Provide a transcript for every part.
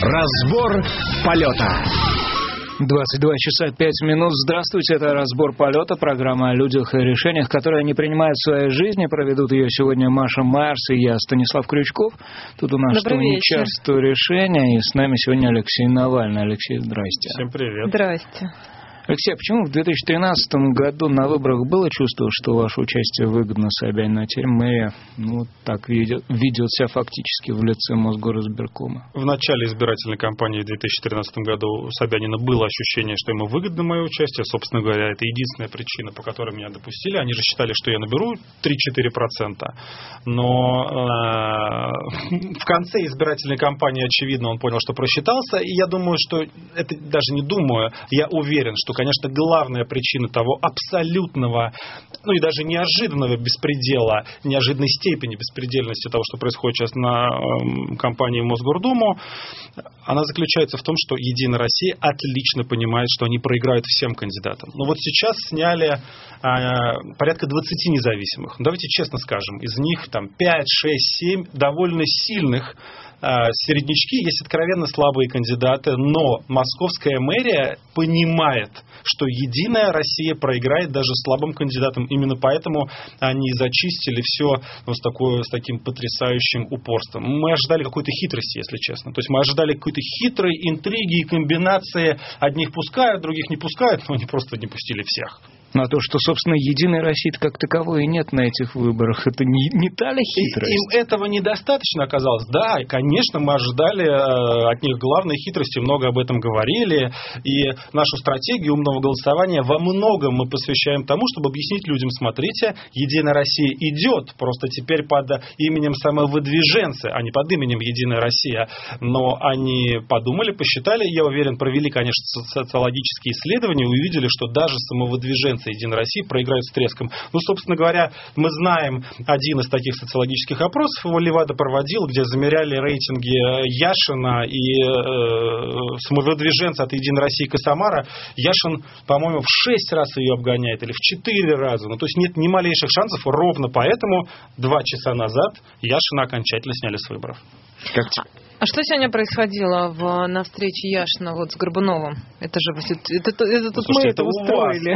Разбор полета. 22 часа 5 минут. Здравствуйте, это «Разбор полета», программа о людях и решениях, которые они принимают в своей жизни. Проведут ее сегодня Маша Майерс и я, Станислав Крючков. Тут у нас что не часто решения, и с нами сегодня Алексей Навальный. Алексей, здрасте. Всем привет. Здрасте. Алексей, а почему в 2013 году на выборах было чувство, что ваше участие выгодно Собянину, а теперь мэрия так ведет себя фактически в лице Мосгоризбиркома? В начале избирательной кампании в 2013 году у Собянина было ощущение, что ему выгодно мое участие. Собственно говоря, это единственная причина, по которой меня допустили. Они же считали, что я наберу 3-4%. Но в конце избирательной кампании, очевидно, он понял, что просчитался. И я думаю, что, это даже не думаю, я уверен, что, конечно, главная причина того абсолютного, и даже неожиданного беспредела, неожиданной степени беспредельности того, что происходит сейчас на кампании в Мосгордуму, она заключается в том, что «Единая Россия» отлично понимает, что они проиграют всем кандидатам. Но вот сейчас сняли порядка 20 независимых. Давайте честно скажем, из них 5, 6, 7 довольно сильных середнячки, есть откровенно слабые кандидаты, но московская мэрия понимает, что «Единая Россия» проиграет даже слабым кандидатам. Именно поэтому они зачистили все с таким потрясающим упорством. Мы ожидали какой-то хитрости, если честно. То есть мы ожидали какой-то хитрой интриги и комбинации. Одних пускают, других не пускают, но они просто не пустили всех. А то, что, собственно, «Единой России» как таковой и нет на этих выборах, это не та ли хитрость? Им этого недостаточно оказалось. Да, и, конечно, мы ожидали от них главной хитрости, много об этом говорили, и нашу стратегию умного голосования во многом мы посвящаем тому, чтобы объяснить людям: смотрите, «Единая Россия» идет, просто теперь под именем самовыдвиженца, а не под именем «Единая Россия». Но они подумали, посчитали, я уверен, провели, конечно, социологические исследования, увидели, что даже самовыдвиженцы «Единой России» проиграют с треском. Собственно говоря, мы знаем один из таких социологических опросов, его Левада проводил, где замеряли рейтинги Яшина и самовыдвиженца от «Единой России» Косомара. Яшин, по-моему, в 6 раз ее обгоняет, или в 4 раза. То есть нет ни малейших шансов, ровно поэтому 2 часа назад Яшина окончательно сняли с выборов. А что сегодня происходило на встрече Яшина с Горбуновым? Это же тут мы это устроили.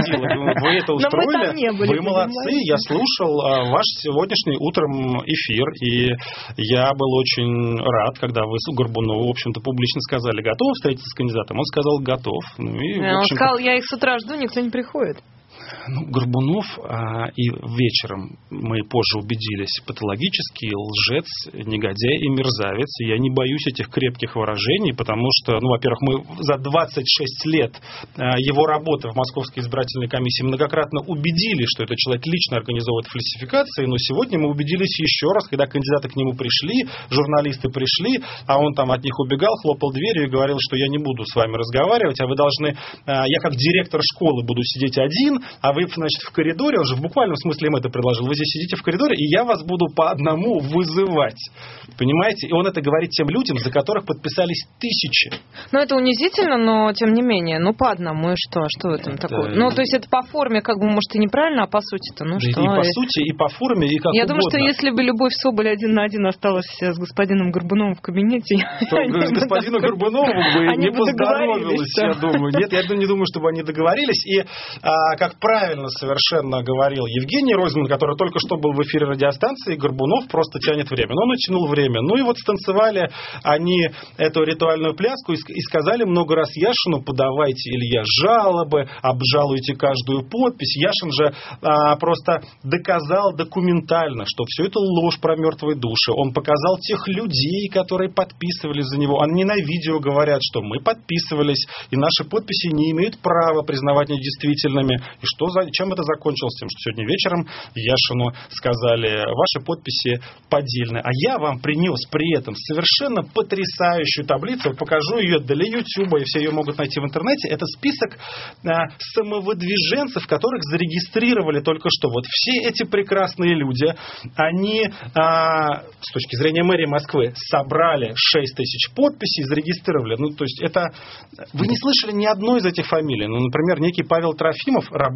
Вы это устроили? Но мы там не были, вы молодцы. Я слушал ваш сегодняшний утром эфир, и я был очень рад, когда вы с Горбуновым, в общем-то, публично сказали: готовы встретиться с кандидатом? Он сказал: готов. Он сказал: я их с утра жду, никто не приходит. Горбунов, и вечером мы позже убедились, патологический лжец, негодяй и мерзавец. И я не боюсь этих крепких выражений, потому что, во-первых, мы за 26 лет его работы в Московской избирательной комиссии многократно убедили, что этот человек лично организовывает фальсификации, но сегодня мы убедились еще раз, когда кандидаты к нему пришли, журналисты пришли, а он там от них убегал, хлопал дверью и говорил, что я не буду с вами разговаривать, а вы должны, я как директор школы буду сидеть один, а вы, значит, в коридоре, он же в буквальном смысле им это предложил, вы здесь сидите в коридоре, и я вас буду по одному вызывать. Понимаете? И он это говорит тем людям, за которых подписались тысячи. Это унизительно, но тем не менее, по одному, и что? Что в этом такое? То есть это по форме, может, и неправильно, а по сути-то, что? И по сути, и по форме, и как Я угодно. думаю, что если бы Любовь Соболь 1 на 1 осталась с господином Горбуновым в кабинете, то с господином Горбуновым бы не поздоровилась, я думаю. Нет, я не думаю, чтобы они договорились. И, как правильно совершенно говорил Евгений Ройзман, который только что был в эфире радиостанции, Горбунов просто тянет время. Но он натянул время. И станцевали они эту ритуальную пляску и сказали много раз Яшину: подавайте, Илья, жалобы, обжалуйте каждую подпись. Яшин же просто доказал документально, что все это ложь про мертвые души. Он показал тех людей, которые подписывались за него. Они на видео говорят, что мы подписывались, и наши подписи не имеют права признавать недействительными. И чем это закончилось? Тем, что сегодня вечером Яшину сказали: ваши подписи поддельные. А я вам принес при этом совершенно потрясающую таблицу. Покажу ее для Ютуба, и все ее могут найти в интернете. Это список самовыдвиженцев, которых зарегистрировали только что. Все эти прекрасные люди, они, с точки зрения мэрии Москвы, собрали 6 тысяч подписей, зарегистрировали. То есть это... Вы не слышали ни одной из этих фамилий. Например, некий Павел Трофимов работает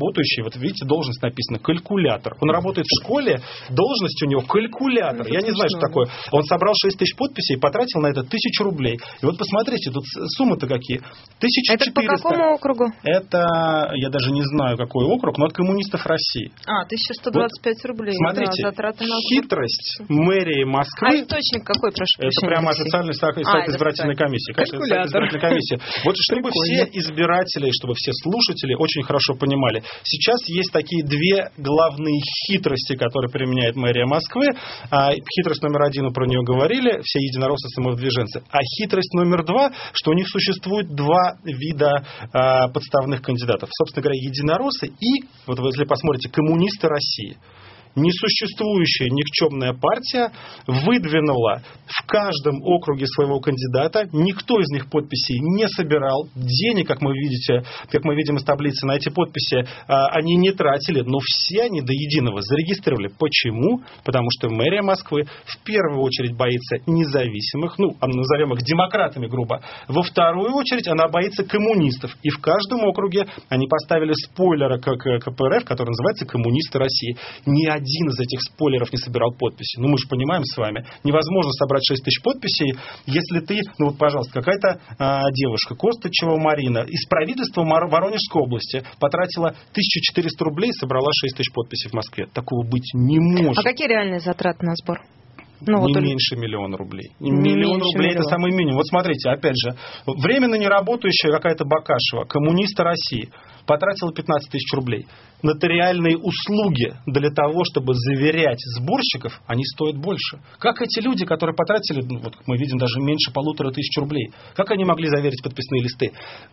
работающий, вот видите, должность написана калькулятор. Он работает в школе, должность у него калькулятор. Я не знаю, что такое. Он собрал 6 тысяч подписей и потратил на это 1000 рублей. И вот посмотрите, тут суммы-то какие. 1400. Это по какому округу? Это, я даже не знаю, какой округ, но от коммунистов России. 1125 рублей. Смотрите, да, затраты на хитрость мэрии Москвы. А источник какой, прошу прощения? Это прямо официальный сайт избирательной комиссии. Конечно, сайт избирательной комиссии. Вот чтобы все избиратели, чтобы все слушатели очень хорошо понимали. Сейчас есть такие две главные хитрости, которые применяет мэрия Москвы. Хитрость номер 1, мы про нее говорили, все единороссы, самовыдвиженцы. А хитрость номер 2, что у них существует два вида подставных кандидатов. Собственно говоря, единороссы и, вот вы если посмотрите, коммунисты России. Несуществующая никчемная партия выдвинула в каждом округе своего кандидата. Никто из них подписей не собирал. Денег, как мы видим из таблицы, на эти подписи они не тратили. Но все они до единого зарегистрировали. Почему? Потому что мэрия Москвы в первую очередь боится независимых, назовем их демократами грубо. Во вторую очередь она боится коммунистов. И в каждом округе они поставили спойлеры к КПРФ, который называется «Коммунисты России». Ни один из этих спойлеров не собирал подписи. Мы же понимаем с вами, невозможно собрать 6 тысяч подписей, если ты, пожалуйста, какая-то девушка, Костычева Марина, из правительства Воронежской области потратила 1400 рублей и собрала 6 тысяч подписей в Москве. Такого быть не может. А какие реальные затраты на сбор? Меньше 1 000 000 рублей. Миллион рублей это самый минимум. Вот смотрите, опять же, временно неработающая какая-то Бакашева, коммуниста России, потратила 15 тысяч рублей. Нотариальные услуги для того, чтобы заверять сборщиков, они стоят больше. Как эти люди, которые потратили, мы видим, даже меньше 1500 рублей, как они могли заверить подписные листы?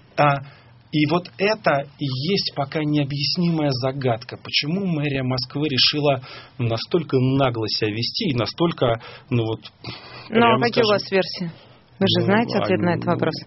И вот это и есть пока необъяснимая загадка. Почему мэрия Москвы решила настолько нагло себя вести и настолько, какие у вас версии? Вы же знаете ответ на этот вопрос?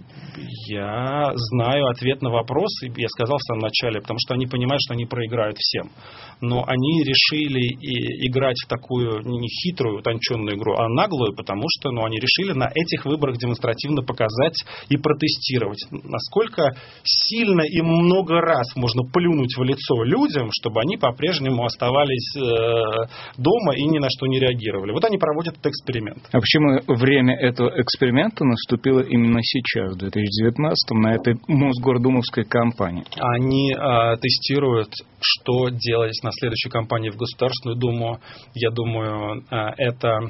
Я знаю ответ на вопрос, и я сказал в самом начале, потому что они понимают, что они проиграют всем. Но они решили играть в такую не хитрую, утонченную игру, а наглую, потому что они решили на этих выборах демонстративно показать и протестировать, насколько сильно и много раз можно плюнуть в лицо людям, чтобы они по-прежнему оставались дома и ни на что не реагировали. Вот они проводят этот эксперимент. А почему время этого эксперимента наступило именно сейчас, в 2019-м, на этой Мосгордумовской кампании? Они тестируют, что делать на следующей кампании в Государственную Думу. Я думаю, это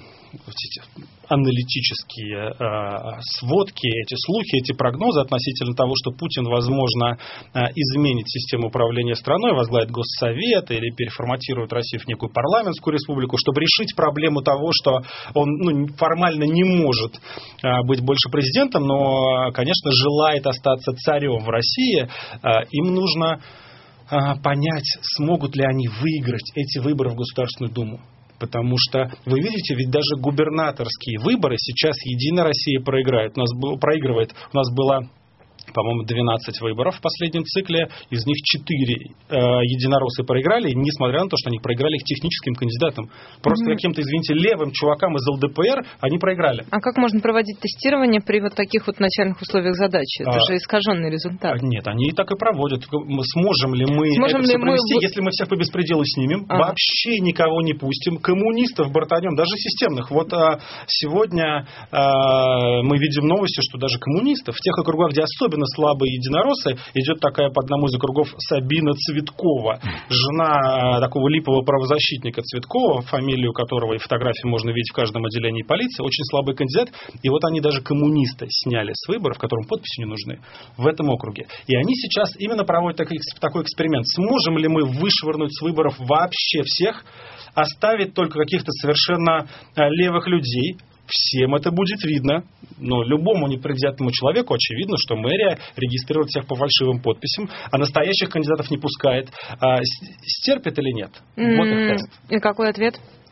аналитические сводки, эти слухи, эти прогнозы относительно того, что Путин, возможно, изменит систему управления страной, возглавит Госсовет или переформатирует Россию в некую парламентскую республику, чтобы решить проблему того, что он формально не может быть больше президентом, но, конечно, желает остаться царем в России. Им нужно понять, смогут ли они выиграть эти выборы в Государственную Думу. Потому что, вы видите, ведь даже губернаторские выборы сейчас Единая Россия проигрывает. У нас было, по-моему, 12 выборов в последнем цикле, из них 4 единороссы проиграли, несмотря на то, что они проиграли их техническим кандидатам. Просто каким-то, извините, левым чувакам из ЛДПР они проиграли. А как можно проводить тестирование при вот таких вот начальных условиях задачи? Это же искаженный результат. Нет, они и так и проводят. Сможем ли мы это все провести, если мы всех по беспределу снимем, вообще никого не пустим, коммунистов бортанем, даже системных. Вот сегодня мы видим новости, что даже коммунистов в тех округах, где особенно слабые единороссы, идет такая по одному из округов Сабина Цветкова, жена такого липового правозащитника Цветкова, фамилию которого и фотографии можно видеть в каждом отделении полиции, очень слабый кандидат, и вот они даже коммунисты сняли с выборов, которым подписи не нужны, в этом округе. И они сейчас именно проводят такой эксперимент. Сможем ли мы вышвырнуть с выборов вообще всех, оставить только каких-то совершенно левых людей? Всем это будет видно, но любому непредвзятому человеку очевидно, что мэрия регистрирует всех по фальшивым подписям, а настоящих кандидатов не пускает. Стерпит или нет? Вот их тест. И какой ответ?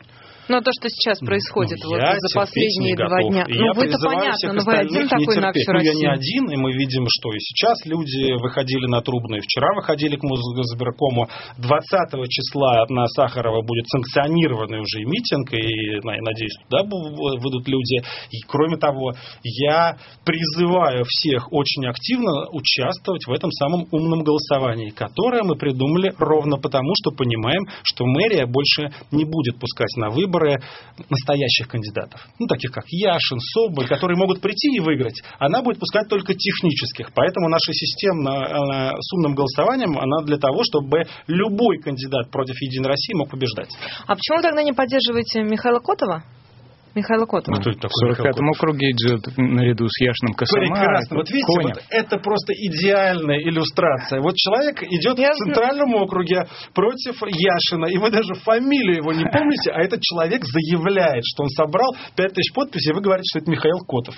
Но то, что сейчас происходит за последние 2 дня. Я вы-то понятно, но вы один такой на всю Россию. Я не один, и мы видим, что и сейчас люди выходили на Трубную, вчера выходили к Мосгосбиркому. 20 числа на Сахарова будет санкционированный уже митинг, и, надеюсь, туда выйдут люди. И, кроме того, я призываю всех очень активно участвовать в этом самом умном голосовании, которое мы придумали ровно потому, что понимаем, что мэрия больше не будет пускать на выборы настоящих кандидатов. Таких как Яшин, Соболь, которые могут прийти и выиграть. Она будет пускать только технических. Поэтому наша система с умным голосованием, она для того, чтобы любой кандидат против Единой России мог побеждать. А почему тогда не поддерживаете Михаила Котова? Кто это такой? В 45-м округе идет наряду с Яшиным Косомаровым. Прекрасно. Вот видите, это просто идеальная иллюстрация. Вот человек идет в Центральном округе против Яшина, и вы даже фамилию его не помните, а этот человек заявляет, что он собрал 5000 подписей, и вы говорите, что это Михаил Котов.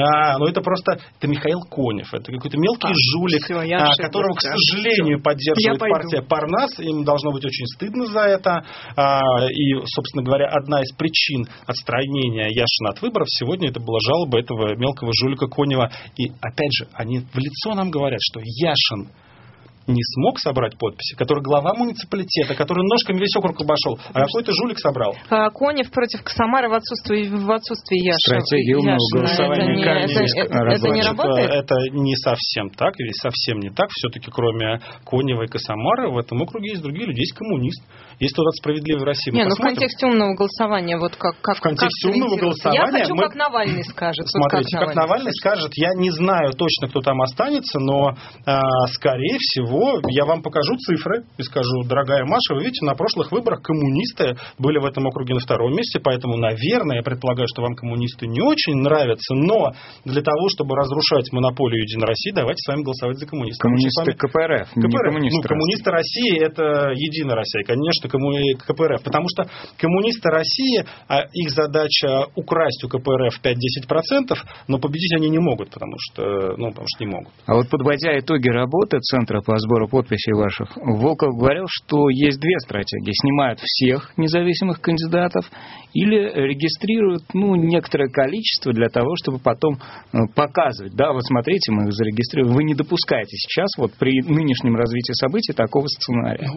Это Михаил Конев. Это какой-то мелкий жулик, которого, к сожалению, поддерживает партия Парнас. Им должно быть очень стыдно за это. И, собственно говоря, одна из причин отстранения Яшина от выборов сегодня это была жалоба этого мелкого жулика Конева. И опять же, они в лицо нам говорят, что Яшин не смог собрать подписи, который глава муниципалитета, который ножками весь округ обошел, а какой-то жулик собрал. Конев против Косомара в отсутствии Яшина. Стратегия умного голосования. Это не работает? Это не совсем так, или совсем не так. Все-таки кроме Конева и Косомара в этом округе есть другие люди. Есть коммунист. Есть тот «Справедливой России». В контексте умного голосования, в контексте умного голосования... Я хочу, как Навальный скажет. Смотрите, как Навальный скажет, я не знаю точно, кто там останется, но, скорее всего, я вам покажу цифры и скажу, дорогая Маша, вы видите, на прошлых выборах коммунисты были в этом округе на 2-м месте, поэтому, наверное, я предполагаю, что вам коммунисты не очень нравятся, но для того, чтобы разрушать монополию Единой России, давайте с вами голосовать за коммунистов. Коммунисты КПРФ, не коммунисты. Коммунисты России – это Единая Россия, конечно, КПРФ, потому что коммунисты России, их задача украсть у КПРФ 5-10%, но победить они не могут, потому что не могут. А вот подводя итоги работы Центра по сбору подписей ваших, Волков говорил, что есть 2 стратегии. Снимают всех независимых кандидатов или регистрируют некоторое количество для того, чтобы потом показывать. Да, вот смотрите, мы их зарегистрируем. Вы не допускаете сейчас, при нынешнем развитии событий, такого сценария.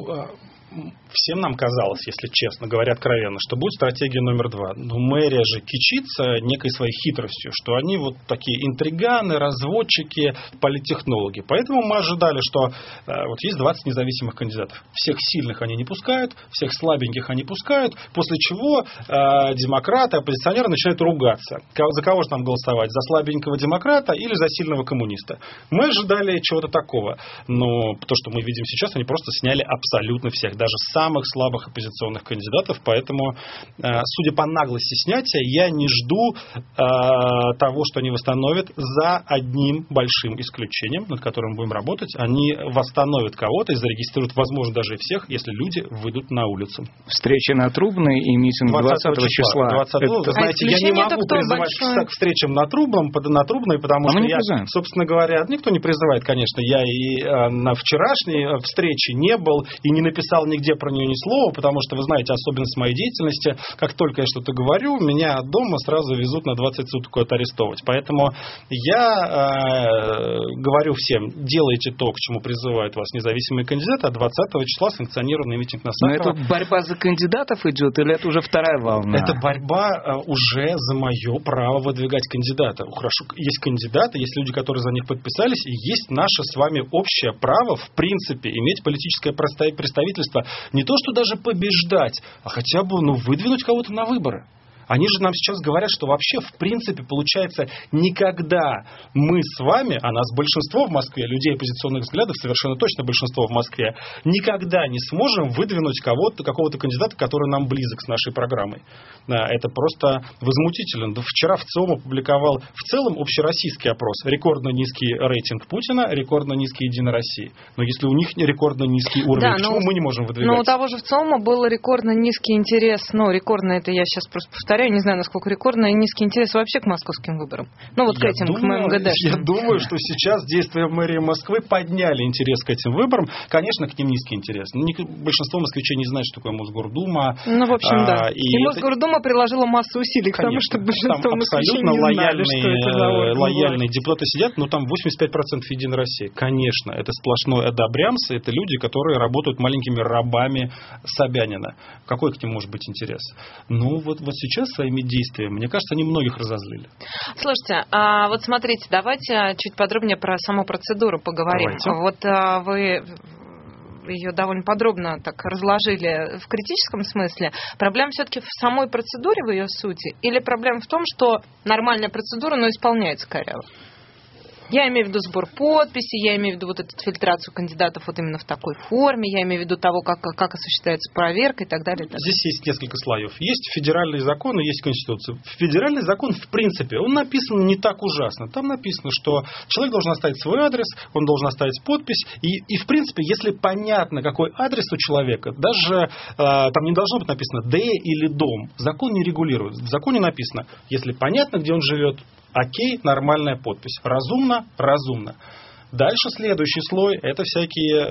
Всем нам казалось, если честно говоря откровенно, что будет стратегия номер 2. Но мэрия же кичится некой своей хитростью, что они такие интриганы, разводчики, политтехнологи. Поэтому мы ожидали, что есть 20 независимых кандидатов. Всех сильных они не пускают, всех слабеньких они пускают, после чего демократы, оппозиционеры начинают ругаться. За кого же нам голосовать? За слабенького демократа или за сильного коммуниста? Мы ожидали чего-то такого. Но то, что мы видим сейчас, они просто сняли абсолютно всех, даже самых слабых оппозиционных кандидатов, поэтому, судя по наглости снятия, я не жду того, что они восстановят, за одним большим исключением, над которым будем работать. Они восстановят кого-то и зарегистрируют, возможно, даже и всех, если люди выйдут на улицу. Встреча на Трубной и митинг 20 числа. 20 Вы знаете, я не могу призывать к встречам на Трубной, потому что я, собственно говоря, никто не призывает, конечно. Я и на вчерашней встрече не был и не написал нигде про нее ни слова, потому что, вы знаете, особенность моей деятельности, как только я что-то говорю, меня от дома сразу везут на 20 суток арестовывать. Поэтому я говорю всем, делайте то, к чему призывают вас независимые кандидаты, а 20 числа санкционированный митинг на Сахарова. Но это борьба за кандидатов идет, или это уже вторая волна? Это борьба уже за мое право выдвигать кандидата. Хорошо, есть кандидаты, есть люди, которые за них подписались, и есть наше с вами общее право, в принципе, иметь политическое представительство. Не то, что даже побеждать, а хотя бы выдвинуть кого-то на выборы. Они же нам сейчас говорят, что вообще, в принципе, получается, никогда мы с вами, а нас большинство в Москве, людей оппозиционных взглядов, совершенно точно большинство в Москве, никогда не сможем выдвинуть какого-то кандидата, который нам близок с нашей программой. Это просто возмутительно. Вчера ВЦИОМ опубликовал в целом общероссийский опрос. Рекордно низкий рейтинг Путина, рекордно низкий Единой России. Но если у них рекордно низкий уровень, почему мы не можем выдвигать? Но у того же ВЦИОМа был рекордно низкий интерес, рекордно это я сейчас просто повторяю, говоря, я не знаю, насколько рекордно, и низкий интерес вообще к московским выборам. Ну, вот к этим, к МГДшным. Я думаю, что сейчас действия мэрии Москвы подняли интерес к этим выборам. Конечно, к ним низкий интерес. Большинство москвичей не знает, что такое Мосгордума. Ну, в общем, да. И Мосгордума приложила массу усилий к тому, чтобы большинство москвичей не знали, что это за орган. Лояльные депутаты сидят, но там 85% Единой России. Конечно, это сплошной одобрямсы, это люди, которые работают маленькими рабами Собянина. Какой к ним может быть интерес? Ну, вот сейчас своими действиями, мне кажется, они многих разозлили. Слушайте, вот смотрите, давайте чуть подробнее про саму процедуру поговорим. Давайте. Вот вы ее довольно подробно так разложили в критическом смысле. Проблема все-таки в самой процедуре, в ее сути? Или проблема в том, что нормальная процедура, но исполняется коряво? Я имею в виду сбор подписей, я имею в виду вот эту фильтрацию кандидатов вот именно в такой форме, я имею в виду того, как осуществляется проверка и так далее. Здесь есть несколько слоев. Есть федеральные законы, есть Конституция. Федеральный закон, в принципе, он написан не так ужасно. Там написано, что человек должен оставить свой адрес, он должен оставить подпись. И в принципе, если понятно, какой адрес у человека, даже там не должно быть написано «Д» или «Дом». Закон не регулирует. В законе написано, если понятно, где он живет, окей, нормальная подпись. Разумно, разумно. Дальше следующий слой, это всякие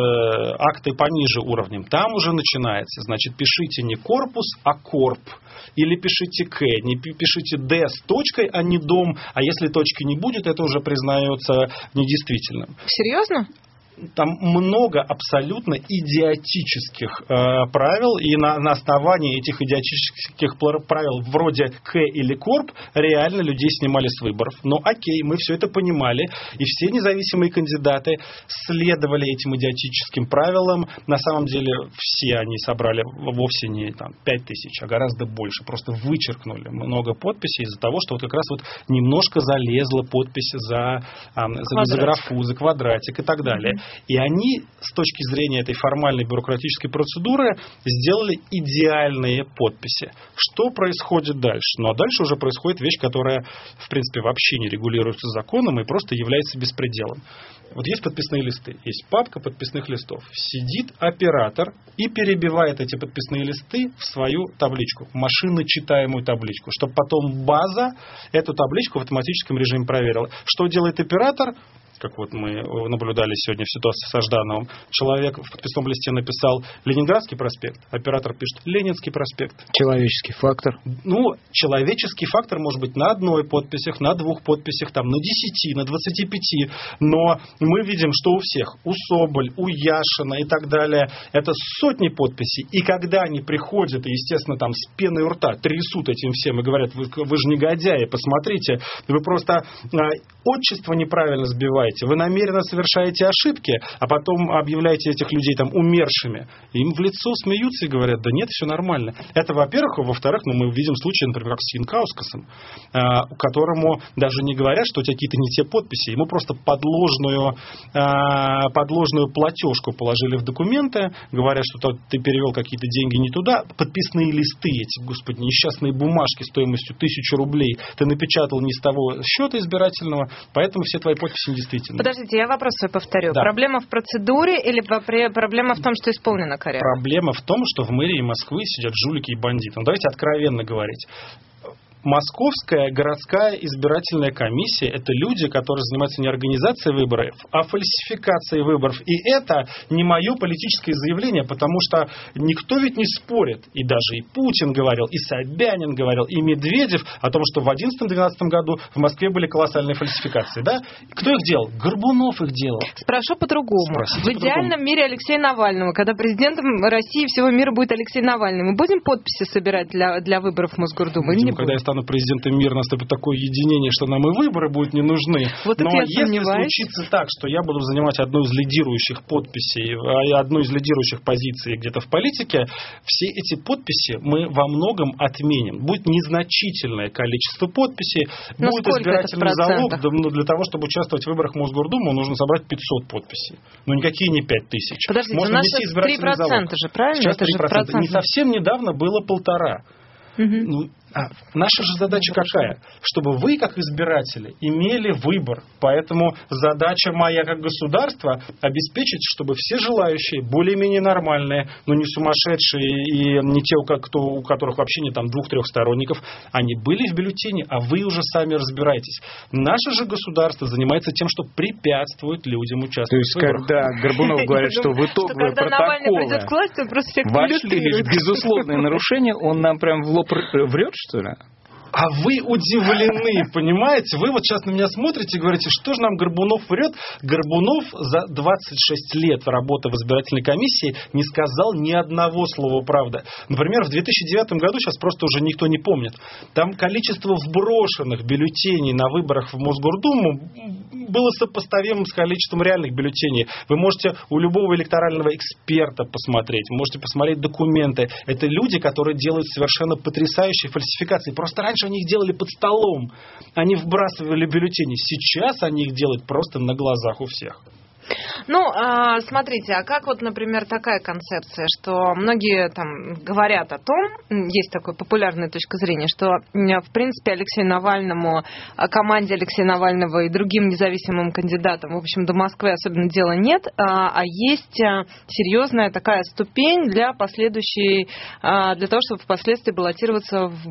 акты пониже уровнем. Там уже начинается, значит, пишите не корпус, а корп. Или пишите К, не пишите Д с точкой, а не дом. А если точки не будет, это уже признается недействительным. Серьезно? Там много абсолютно идиотических правил, и на основании этих идиотических правил вроде К или Корп реально людей снимали с выборов. Но окей, мы все это понимали, и все независимые кандидаты следовали этим идиотическим правилам. На самом деле все они собрали вовсе не 5 тысяч, а гораздо больше. Просто вычеркнули много подписей из-за того, что вот как раз вот немножко залезла подпись за графу, за квадратик и так далее. И они, с точки зрения этой формальной бюрократической процедуры, сделали идеальные подписи. Что происходит дальше? Ну, а дальше уже происходит вещь, которая, в принципе, вообще не регулируется законом и просто является беспределом. Вот есть подписные листы, есть папка подписных листов. Сидит оператор и перебивает эти подписные листы в свою табличку, машиночитаемую табличку, чтобы потом база эту табличку в автоматическом режиме проверила. Что делает оператор? Как вот мы наблюдали сегодня в ситуации со Ждановым. Человек в подписном листе написал Ленинградский проспект, оператор пишет Ленинский проспект. Человеческий фактор. Ну, человеческий фактор может быть на одной подписях, на 2 подписях, там, на 10, на 25. Но мы видим, что у всех, у Соболь, у Яшина и так далее, это сотни подписей. И когда они приходят, и, естественно, там с пеной у рта трясут этим всем и говорят, вы же негодяи, посмотрите, вы просто отчество неправильно сбиваете. Вы намеренно совершаете ошибки, а потом объявляете этих людей там умершими. Им в лицо смеются и говорят, да нет, все нормально. Это, во-первых. Во-вторых, мы видим случаи, например, как с Янкаускасом, которому даже не говорят, что у тебя какие-то не те подписи. Ему просто подложную платежку положили в документы, говорят, что ты перевел какие-то деньги не туда. Подписные листы эти, господи, несчастные бумажки стоимостью 1000 рублей ты напечатал не с того счета избирательного, поэтому все твои подписи недействительны. Подождите, я вопрос свой повторю. Да. Проблема в процедуре или проблема в том, что исполнено коряво? Проблема в том, что в мэрии Москвы сидят жулики и бандиты. Ну, давайте откровенно говорить. Московская городская избирательная комиссия – это люди, которые занимаются не организацией выборов, а фальсификацией выборов. И это не мое политическое заявление, потому что никто ведь не спорит. И даже и Путин говорил, и Собянин говорил, и Медведев о том, что в 2011-2012 году в Москве были колоссальные фальсификации. Да? Кто их делал? Горбунов их делал. Спрошу по-другому. В идеальном мире Алексея Навального, когда президентом России и всего мира будет Алексей Навальный, мы будем подписи собирать для выборов в Мосгордуму? Когда я стану президентом мира, наступит такое единение, что нам и выборы будут не нужны. Вот но если случится так, что я буду занимать одну из лидирующих подписей, одну из лидирующих позиций где-то в политике, все эти подписи мы во многом отменим. Будет незначительное количество подписей, но будет избирательный залог. Для того, чтобы участвовать в выборах в Мосгордуму, нужно собрать 500 подписей. Но никакие не 5000. Подождите, можно у нас сейчас 3% залог. же, правильно? Сейчас это 3%. Не совсем недавно было 1,5%. Угу. Ну, Наша же задача какая? Чтобы вы, как избиратели, имели выбор. Поэтому задача моя, как государства, обеспечить, чтобы все желающие, более-менее нормальные, но не сумасшедшие и не те, у которых вообще нет там 2-3 сторонников, они были в бюллетене, а вы уже сами разбираетесь. Наше же государство занимается тем, что препятствует людям участвовать в выборах. То есть, когда Горбунов говорит, что в итоговые протоколы вошли в безусловное нарушение, он нам прям в лоб врет, что ли? А вы удивлены, понимаете? Вы вот сейчас на меня смотрите и говорите, что же нам Горбунов врет? Горбунов за 26 лет работы в избирательной комиссии не сказал ни одного слова правды. Например, в 2009 году, сейчас просто уже никто не помнит, там количество вброшенных бюллетеней на выборах в Мосгордуму было сопоставимым с количеством реальных бюллетеней. Вы можете у любого электорального эксперта посмотреть, можете посмотреть документы. Это люди, которые делают совершенно потрясающие фальсификации. Просто раньше они их делали под столом, они вбрасывали бюллетени. Сейчас они их делают просто на глазах у всех. Ну, смотрите, а как вот, например, такая концепция, что многие там говорят о том, есть такая популярная точка зрения, что, в принципе, Алексею Навальному, команде Алексея Навального и другим независимым кандидатам, в общем, до Москвы особенно дела нет, а есть серьезная такая ступень для последующей, для того, чтобы впоследствии баллотироваться в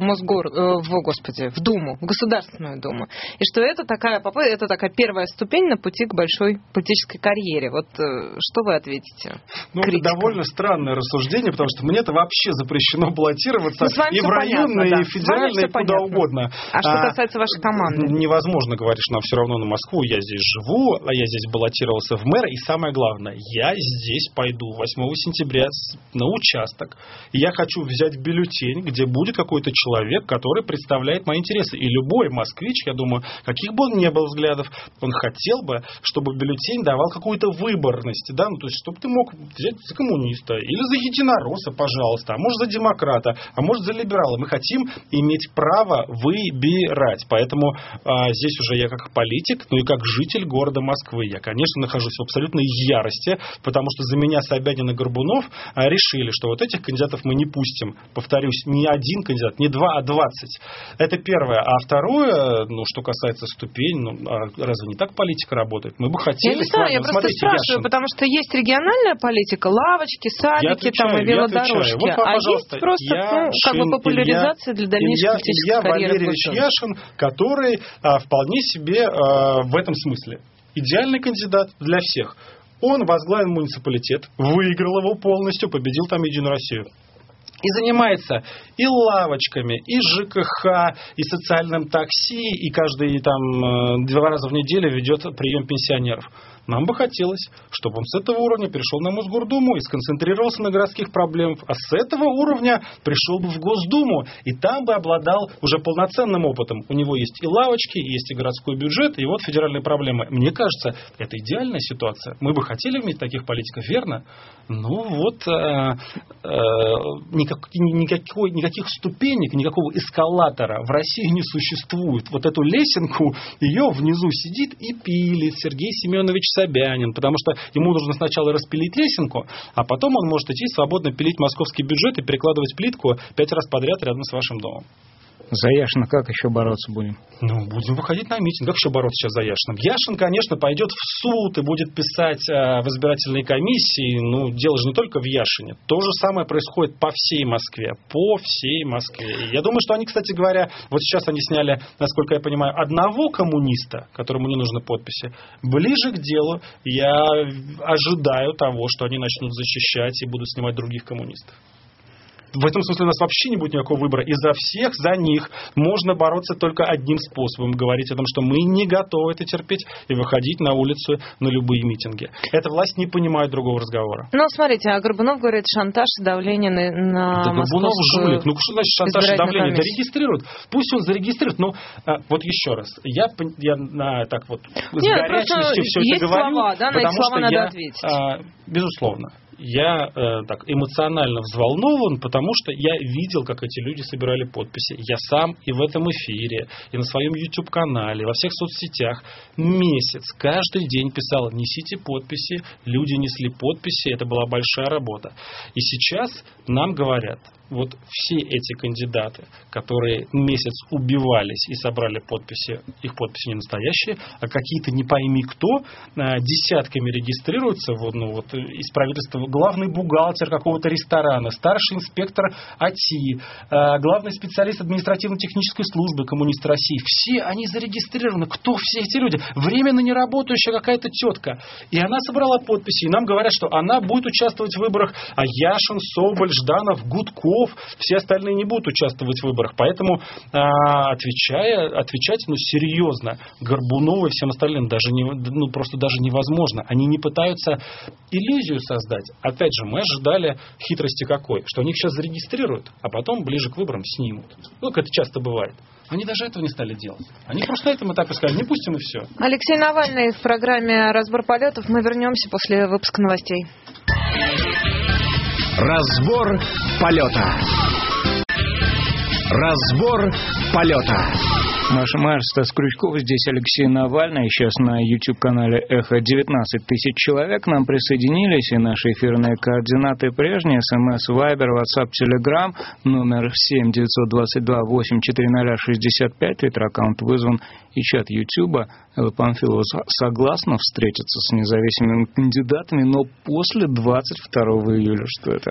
в Думу, в Государственную Думу. И что это такая первая ступень на пути к большой политической карьере. Вот что вы ответите? Это довольно странное рассуждение, потому что мне-то вообще запрещено баллотироваться и в районные, и в федеральные, куда угодно. А что касается вашей команды? Невозможно говорить, что нам все равно на Москву. Я здесь живу, а я здесь баллотировался в мэра. И самое главное, я здесь пойду 8 сентября на участок. И я хочу взять бюллетень, где будет какой-то человек, который представляет мои интересы. И любой москвич, я думаю, каких бы он ни был взглядов, он хотел бы, чтобы бюллетень давал какую-то выборность, да, то есть, чтобы ты мог взять за коммуниста или за единоросса, пожалуйста, а может за демократа, а может за либерала. Мы хотим иметь право выбирать, поэтому здесь уже я как политик, ну и как житель города Москвы, я, конечно, нахожусь в абсолютной ярости, потому что за меня Собянин и Горбунов решили, что вот этих кандидатов мы не пустим, повторюсь, не один кандидат, не 2, а 20. Это первое. А второе, что касается ступень, разве не так политика работает? Мы бы хотели... Я не знаю, я просто спрашиваю, потому что есть региональная политика, лавочки, садики, там и велодорожки, вот, а есть просто популяризация для дальнейшей политической карьеры. Валерьевич Яшин, который вполне себе в этом смысле идеальный кандидат для всех. Он возглавил муниципалитет, выиграл его полностью, победил там Единую Россию. И занимается и лавочками, и ЖКХ, и социальным такси, и каждый 2 раза в неделю ведет прием пенсионеров. Нам бы хотелось, чтобы он с этого уровня перешел на Мосгордуму и сконцентрировался на городских проблемах, а с этого уровня пришел бы в Госдуму, и там бы обладал уже полноценным опытом. У него есть и лавочки, есть и городской бюджет, и вот федеральные проблемы. Мне кажется, это идеальная ситуация. Мы бы хотели иметь таких политиков, верно? Никаких ступенек, никакого эскалатора в России не существует. Вот эту лесенку, ее внизу сидит и пилит Сергей Семенович Собянин, потому что ему нужно сначала распилить лесенку, а потом он может идти свободно пилить московский бюджет и перекладывать плитку 5 раз подряд рядом с вашим домом. За Яшина как еще бороться будем? Будем выходить на митинг. Как еще бороться сейчас за Яшиным? Яшин, конечно, пойдет в суд и будет писать в избирательной комиссии. Дело же не только в Яшине. То же самое происходит по всей Москве. По всей Москве. Я думаю, что они, кстати говоря, вот сейчас они сняли, насколько я понимаю, одного коммуниста, которому не нужны подписи. Ближе к делу я ожидаю того, что они начнут защищать и будут снимать других коммунистов. В этом смысле у нас вообще не будет никакого выбора. И за всех, за них можно бороться только одним способом. Говорить о том, что мы не готовы это терпеть и выходить на улицу на любые митинги. Эта власть не понимает другого разговора. Смотрите, а Горбунов говорит, шантаж и давление на Горбунов жулик. Что значит шантаж и давление? Комиссию. Да регистрируют. Пусть он зарегистрирует. Вот еще раз. Я так вот с горячностью все это говорю. Слова, да, на эти слова надо ответить. Безусловно. Я эмоционально взволнован, потому что я видел, как эти люди собирали подписи. Я сам и в этом эфире, и на своем YouTube-канале, во всех соцсетях месяц, каждый день писал: несите подписи. Люди несли подписи, это была большая работа. И сейчас нам говорят: вот все эти кандидаты, которые месяц убивались и собрали подписи, их подписи не настоящие, а какие-то не пойми кто, десятками регистрируются из правительства. Главный бухгалтер какого-то ресторана, старший инспектор АТИ, главный специалист административно-технической службы «Коммунист России». Все они зарегистрированы. Кто все эти люди? Временно неработающая какая-то тетка. И она собрала подписи. И нам говорят, что она будет участвовать в выборах. А Яшин, Соболь, Жданов, Гудков, все остальные не будут участвовать в выборах. Поэтому отвечать серьезно Горбунову и всем остальным просто даже невозможно. Они не пытаются иллюзию создать. Опять же, мы ожидали хитрости какой? Что они их сейчас зарегистрируют, а потом ближе к выборам снимут. Как это часто бывает. Они даже этого не стали делать. Они просто на этом этапе сказали, не пустим и все. Алексей Навальный в программе «Разбор полетов». Мы вернемся после выпуска новостей. Разбор полета. Разбор полета. Маша Майер, Стас Крючков, здесь Алексей Навальный. Сейчас на YouTube-канале «Эхо» 19 тысяч человек к нам присоединились. И наши эфирные координаты прежние. СМС, Вайбер, WhatsApp, Telegram. Номер 7-925-840-65. Твиттер-аккаунт вызван. И чат YouTube. Элла Памфилова согласна встретиться с независимыми кандидатами, но после 22 июля. Что это?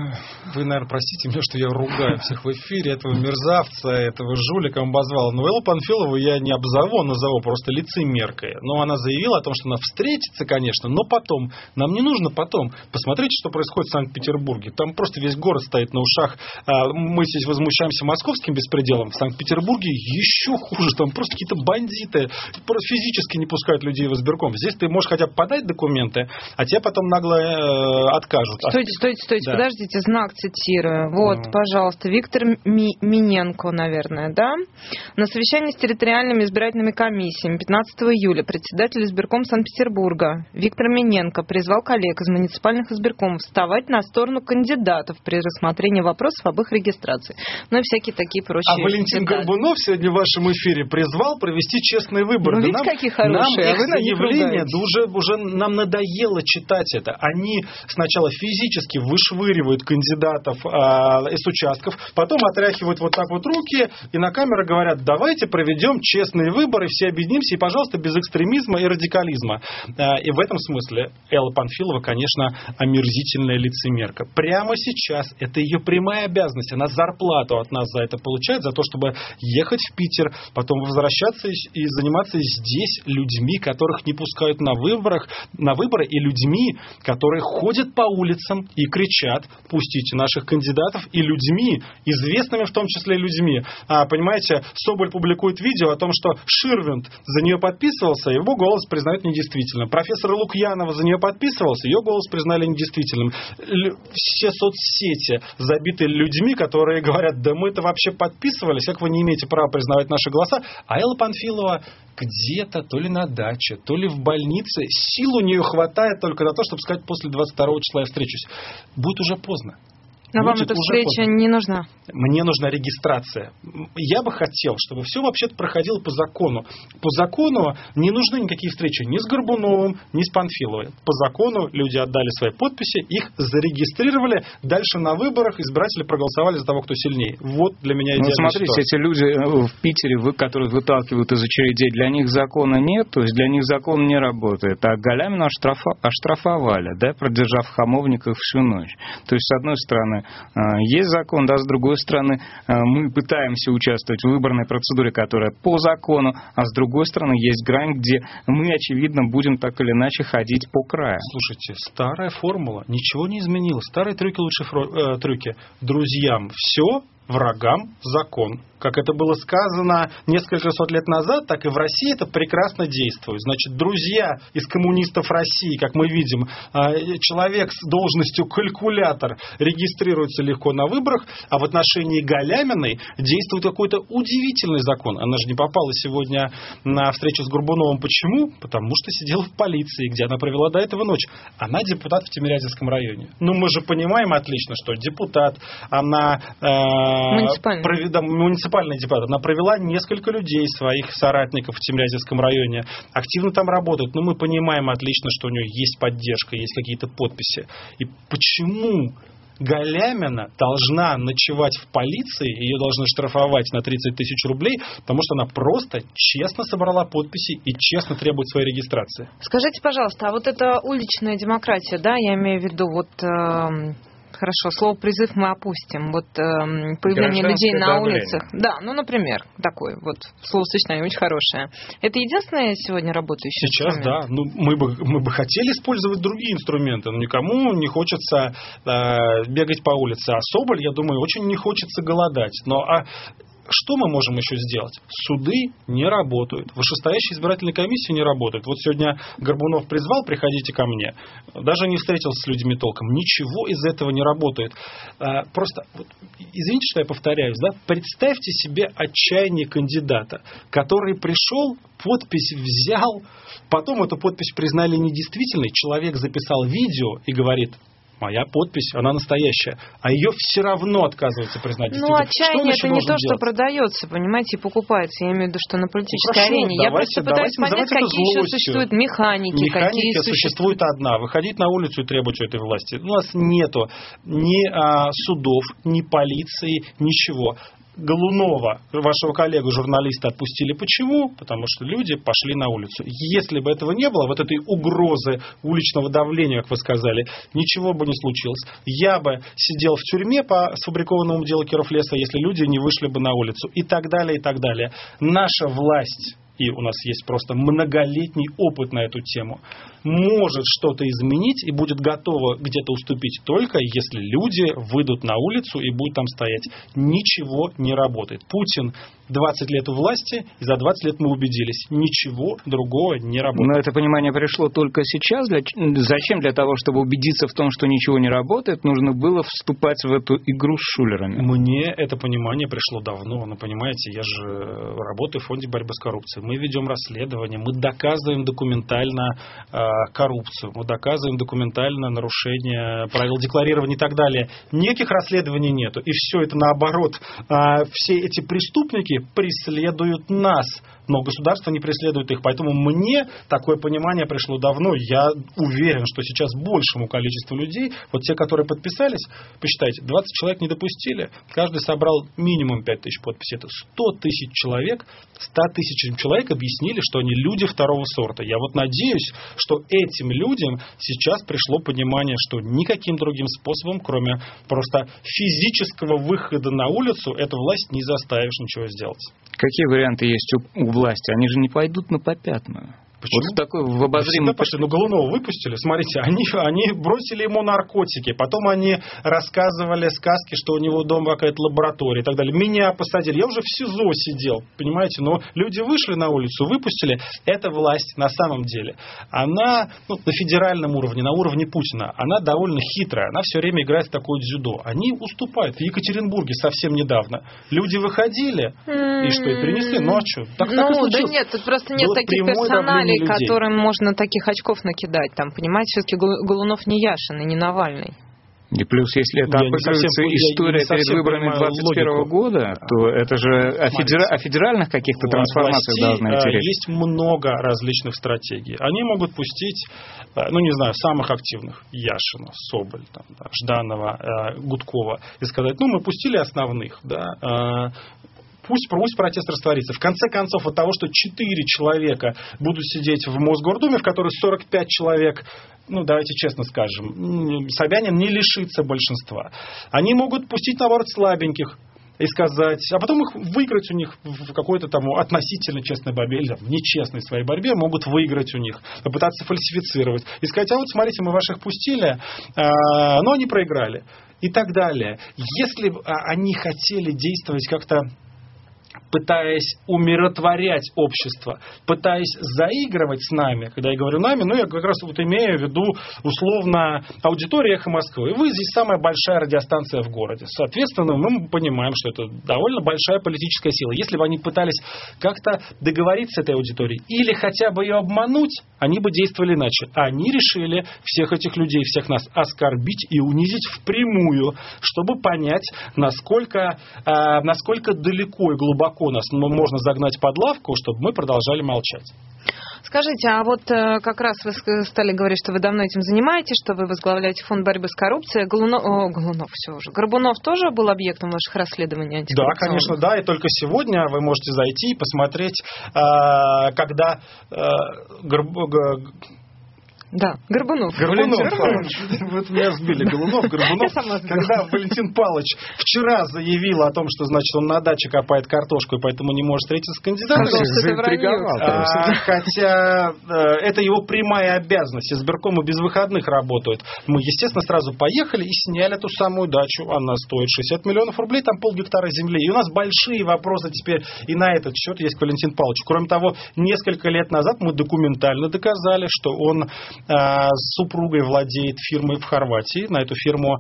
Вы, наверное, простите меня, что я ругаю всех в эфире. Этого мерзавца, этого жулика обозвал. Но Эллу Панфилову я не обзову, назову просто лицемеркой. Но она заявила о том, что она встретится, конечно, но потом. Нам не нужно потом. Посмотрите, что происходит в Санкт-Петербурге. Там просто весь город стоит на ушах. Мы здесь возмущаемся московским беспределом. В Санкт-Петербурге еще хуже. Там просто какие-то бандиты. Просто физически не пускают людей в избирком. Здесь ты можешь хотя бы подать документы, а тебе потом нагло откажут. Стойте, да. Подождите, знак цитирую. Вот, пожалуйста, Виктор Миненко, наверное, да? На совещании с территориальными избирательными комиссиями 15 июля председатель избирком Санкт-Петербурга Виктор Миненко призвал коллег из муниципальных избиркомов вставать на сторону кандидатов при рассмотрении вопросов об их регистрации. Ну и всякие такие прочие. А Валентин Горбунов сегодня в вашем эфире призвал провести честные выборы. Ну, видите, какие хорошие, нам их заявления, уже нам надоело читать это. Они сначала физически вышвыривают кандидатов из участков, потом отряхивают вот так вот руки и на камеру говорят, давайте проведем честные выборы, все объединимся и, пожалуйста, без экстремизма и радикализма. И в этом смысле Элла Панфилова, конечно, омерзительная лицемерка. Прямо сейчас это ее прямая обязанность. Она зарплату от нас за это получает, за то, чтобы ехать в Питер, потом возвращаться и заниматься здесь людьми, которых не пускают на выборы, и людьми, которые ходят по улицам и кричат, пустите наших кандидатов, и людьми, известными в том числе людьми. Понимаете, Соболь публикует видео о том, что Ширвинд за нее подписывался, его голос признают недействительным. Профессор Лукьянова за нее подписывался, ее голос признали недействительным. Все соцсети забиты людьми, которые говорят, да мы-то вообще подписывались, как вы не имеете права признавать наши голоса. А Элла Панфилова где-то, то ли на даче, то ли в больнице. Сил у нее хватает только на то, чтобы сказать, после 22 числа я встречусь. Будет уже поздно. Но вам эта встреча не нужна? Мне нужна регистрация. Я бы хотел, чтобы все вообще-то проходило по закону. По закону не нужны никакие встречи ни с Горбуновым, ни с Панфиловой. По закону люди отдали свои подписи, их зарегистрировали. Дальше на выборах избиратели проголосовали за того, кто сильнее. Вот для меня идеальная смотрите, ситуация. эти люди в Питере, которые выталкивают из очередей, для них закона нет, то есть для них закон не работает. А Галямина оштрафовали, да, продержав в хамовниках всю ночь. То есть, с одной стороны, есть закон, да, с другой стороны, мы пытаемся участвовать в выборной процедуре, которая по закону, а с другой стороны, есть грань, где мы, очевидно, будем так или иначе ходить по краю. Слушайте, старая формула, ничего не изменилось. Старые трюки лучше трюки. Друзьям все, врагам закон. Как это было сказано несколько сот лет назад, так и в России это прекрасно действует. Значит, друзья из коммунистов России, как мы видим, человек с должностью калькулятор регистрируется легко на выборах, а в отношении Галяминой действует какой-то удивительный закон. Она же не попала сегодня на встречу с Горбуновым. Почему? Потому что сидела в полиции, где она провела до этого ночь. Она депутат в Тимирязевском районе. Ну, мы же понимаем отлично, что депутат, она... муниципальный депутат. Она провела несколько людей, своих соратников в Тимирязевском районе. Активно там работают. Но мы понимаем отлично, что у нее есть поддержка, есть какие-то подписи. И почему Галямина должна ночевать в полиции, ее должны штрафовать на 30 тысяч рублей, потому что она просто честно собрала подписи и честно требует своей регистрации. Скажите, пожалуйста, а вот эта уличная демократия, да, я имею в виду, вот... Хорошо, слово «призыв» мы опустим. Вот появление людей на улицах. Да, ну, например, такое вот словосочетание очень хорошее. Это единственное сегодня работающее сейчас, инструмент? Да. Ну, мы бы хотели использовать другие инструменты, но никому не хочется бегать по улице. А Соболь, я думаю, очень не хочется голодать. Но что мы можем еще сделать? Суды не работают. Вышестоящие избирательные комиссии не работают. Вот сегодня Горбунов призвал: приходите ко мне. Даже не встретился с людьми толком. Ничего из этого не работает. Просто, извините, что я повторяюсь, да? Представьте себе отчаяние кандидата, который пришел, подпись взял, потом эту подпись признали недействительной, человек записал видео и говорит: моя подпись, она настоящая, а ее все равно отказывается признать. Ну, отчаяние это не то, что продается, понимаете, и покупается. Я имею в виду, что на политической арене. Я просто пытаюсь понять, какие еще существуют механики. Механика существует одна. Выходить на улицу и требовать у этой власти. У нас нету ни судов, ни полиции, ничего. Голунова, вашего коллегу, журналиста, отпустили. Почему? Потому что люди пошли на улицу. Если бы этого не было, вот этой угрозы уличного давления, как вы сказали, ничего бы не случилось. Я бы сидел в тюрьме по сфабрикованному делу Киров-Леса, если люди не вышли бы на улицу. И так далее, и так далее. Наша власть, и у нас есть просто многолетний опыт на эту тему, может что-то изменить и будет готова где-то уступить только если люди выйдут на улицу и будут там стоять. Ничего не работает. Путин 20 лет у власти, и за 20 лет мы убедились, ничего другого не работает. Но это понимание пришло только сейчас. Зачем? Для того, чтобы убедиться в том, что ничего не работает, нужно было вступать в эту игру с шулерами? Мне это понимание пришло давно. Но, понимаете, я же работаю в фонде борьбы с коррупцией. Мы ведем расследование, мы доказываем документально коррупцию, мы доказываем документально нарушение правил декларирования и так далее. Никаких расследований нету. И все это наоборот. Все эти преступники преследуют нас, но государство не преследует их. Поэтому мне такое понимание пришло давно. Я уверен, что сейчас большему количеству людей, вот те, которые подписались, посчитайте, 20 человек не допустили, каждый собрал минимум 5 тысяч подписей. Это 100 тысяч человек, 100 тысячам человек объяснили, что они люди второго сорта. Я вот надеюсь, что этим людям сейчас пришло понимание, что никаким другим способом, кроме просто физического выхода на улицу, эту власть не заставишь ничего сделать. Какие варианты есть у власти? Они же не пойдут на попятную. Почему? Вот в такой в обозримом... Пошли. Ну, Голунова выпустили. Смотрите, они бросили ему наркотики. Потом они рассказывали сказки, что у него дома какая-то лаборатория и так далее. Меня посадили. Я уже в СИЗО сидел, понимаете? Но люди вышли на улицу, выпустили. Эта власть на самом деле, она на федеральном уровне, на уровне Путина, она довольно хитрая. Она все время играет в такое дзюдо. Они уступают. В Екатеринбурге совсем недавно люди выходили и что, и перенесли. Ну, а что? Так и случилось. Да нет, тут просто нет таких персоналей, которым можно таких очков накидать. Там, понимаете, все-таки Голунов не Яшин и не Навальный. И плюс, если это описывается история перед выборами 2021 года, то это же о федеральных каких-то трансформациях должна идти речь. Есть много различных стратегий. Они могут пустить, не знаю, самых активных: Яшина, Соболь, Жданова, Гудкова, и сказать, мы пустили основных, да, Пусть протест растворится. В конце концов, от того, что 4 человека будут сидеть в Мосгордуме, в которой 45 человек, давайте честно скажем, Собянин не лишится большинства. Они могут пустить, наоборот, слабеньких и сказать, а потом их выиграть у них в какой-то там относительно честной борьбе, или в нечестной своей борьбе могут выиграть у них, попытаться фальсифицировать. И сказать, а вот смотрите, мы ваших пустили, но они проиграли. И так далее. Если бы они хотели действовать как-то, пытаясь умиротворять общество, пытаясь заигрывать с нами, когда я говорю нами, я как раз имею в виду условно аудиторию «Эхо Москвы». Вы здесь самая большая радиостанция в городе. Соответственно, мы понимаем, что это довольно большая политическая сила. Если бы они пытались как-то договориться с этой аудиторией или хотя бы ее обмануть, они бы действовали иначе. Они решили всех этих людей, всех нас оскорбить и унизить впрямую, чтобы понять, насколько далеко и глубоко нас можно загнать под лавку, чтобы мы продолжали молчать. Скажите, а вот как раз вы стали говорить, что вы давно этим занимаетесь, что вы возглавляете фонд борьбы с коррупцией. Горбунов тоже был объектом ваших расследований антикоррупционных? Да, конечно, да. И только сегодня вы можете зайти и посмотреть, когда Да, Горбунов. Вот меня сбили. Горбунов. Когда Валентин Павлович вчера заявил о том, что, значит, он на даче копает картошку, и поэтому не может встретиться с кандидатом. Хотя это его прямая обязанность. Избиркомы без выходных работают. Мы, естественно, сразу поехали и сняли эту самую дачу. Она стоит 60 миллионов рублей, там полгектара земли. И у нас большие вопросы теперь и на этот счет есть к Валентину Павловичу. Кроме того, несколько лет назад мы документально доказали, что он с супругой владеет фирмой в Хорватии. На эту фирму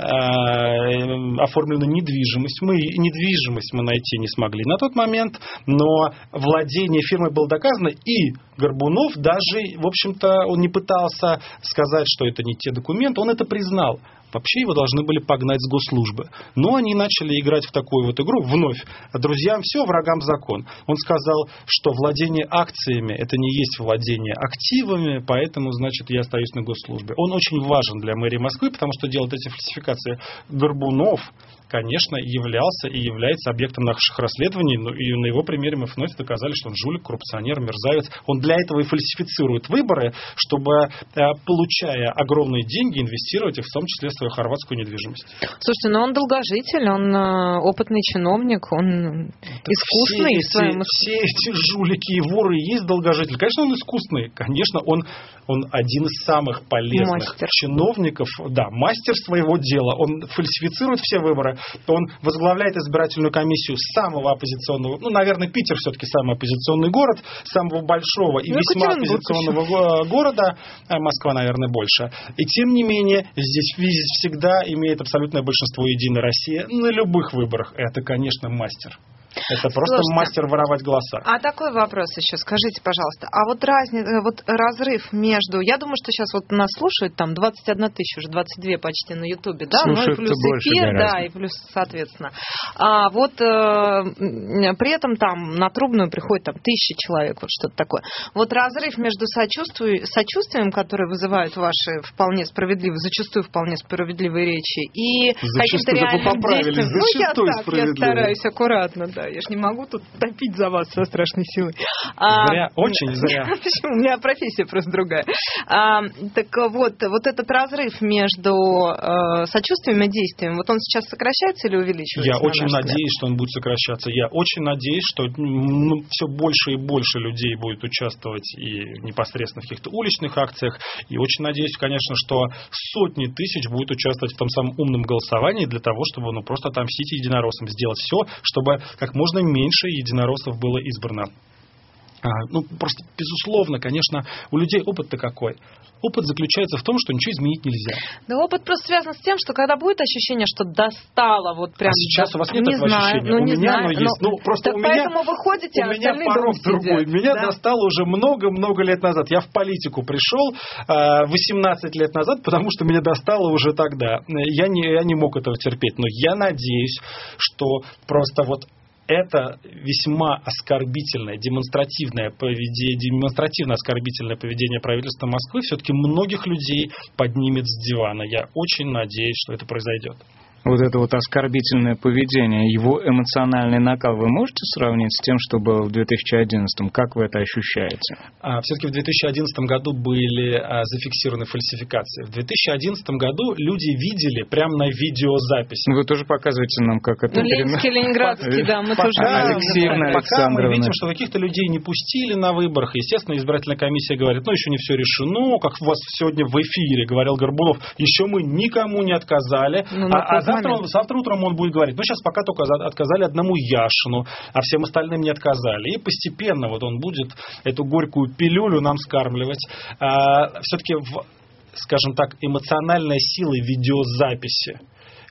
оформлена недвижимость. Недвижимость мы найти не смогли на тот момент, но владение фирмой было доказано, и Горбунов даже, в общем-то, он не пытался сказать, что это не те документы, он это признал. Вообще его должны были погнать с госслужбы. Но они начали играть в такую вот игру вновь. Друзьям все, врагам закон. Он сказал, что владение акциями – это не есть владение активами, поэтому, значит, я остаюсь на госслужбе. Он очень важен для мэрии Москвы, потому что делает эти фальсификации. Горбунов, конечно, являлся и является объектом наших расследований, и на его примере мы вновь доказали, что он жулик, коррупционер, мерзавец. Он для этого и фальсифицирует выборы, чтобы, получая огромные деньги, инвестировать их в том числе в свою хорватскую недвижимость. Слушайте, но он долгожитель, он опытный чиновник, он искусный. Все эти жулики и воры и есть долгожители. Конечно, он искусный, конечно, он один из самых полезных чиновников, да, мастер своего дела. Он фальсифицирует все выборы, он возглавляет избирательную комиссию самого оппозиционного, наверное, Питер все-таки самый оппозиционный город, самого большого и весьма оппозиционного города, Москва, наверное, больше. И тем не менее, здесь всегда имеет абсолютное большинство Единая Россия на любых выборах. Это, конечно, мастер. Это просто мастер воровать голоса. А такой вопрос еще, скажите, пожалуйста. А вот разрыв между... Я думаю, что сейчас вот нас слушают там 21 тысяча, уже 22 почти на Ютубе, да? Слушают, ну и плюс эфир, да, и плюс, соответственно. А вот при этом там на Трубную приходит там 1000 человек, вот что-то такое. Вот разрыв между сочувствием, которое вызывают ваши зачастую вполне справедливые речи, и каким-то реальным действием. Я стараюсь аккуратно, да. Я ж не могу тут топить за вас со страшной силой. Зря, очень зря. Почему? У меня профессия просто другая. Так вот этот разрыв между сочувствием и действием, вот он сейчас сокращается или увеличивается? Я очень надеюсь, что он будет сокращаться. Я очень надеюсь, что все больше и больше людей будет участвовать и непосредственно в каких-то уличных акциях. И очень надеюсь, конечно, что сотни тысяч будут участвовать в том самом умном голосовании для того, чтобы просто отомстить единороссам, сделать все, чтобы как можно меньше единороссов было избрано. Просто, безусловно, конечно, у людей опыт-то какой? Опыт заключается в том, что ничего изменить нельзя. Да, опыт просто связан с тем, что когда будет ощущение, что достало, вот прям... сейчас у вас нет этого ощущения. У меня оно есть. Просто у меня, поэтому вы ходите, а остальные порог другой. Меня достало уже много-много лет назад. Я в политику пришел 18 лет назад, потому что меня достало уже тогда. Я не мог этого терпеть. Но я надеюсь, что просто вот это весьма оскорбительное, демонстративно оскорбительное поведение правительства Москвы все-таки многих людей поднимет с дивана. Я очень надеюсь, что это произойдет. Вот это вот оскорбительное поведение, его эмоциональный накал вы можете сравнить с тем, что было в 2011-м? Как вы это ощущаете? Все-таки в 2011 году были зафиксированы фальсификации. В 2011 году люди видели прямо на видеозаписи. Вы тоже показываете нам, как это... Ленинский, Ленинградский, да, мы тоже... Алексеевна Пока мы Александровна. видим, что каких-то людей не пустили на выборах. Естественно, избирательная комиссия говорит, еще не все решено, как у вас сегодня в эфире говорил Горбунов, еще мы никому не отказали. Завтра утром он будет говорить, сейчас пока только отказали одному Яшину, а всем остальным не отказали. И постепенно он будет эту горькую пилюлю нам скармливать. Все-таки, скажем так, эмоциональная сила видеозаписи,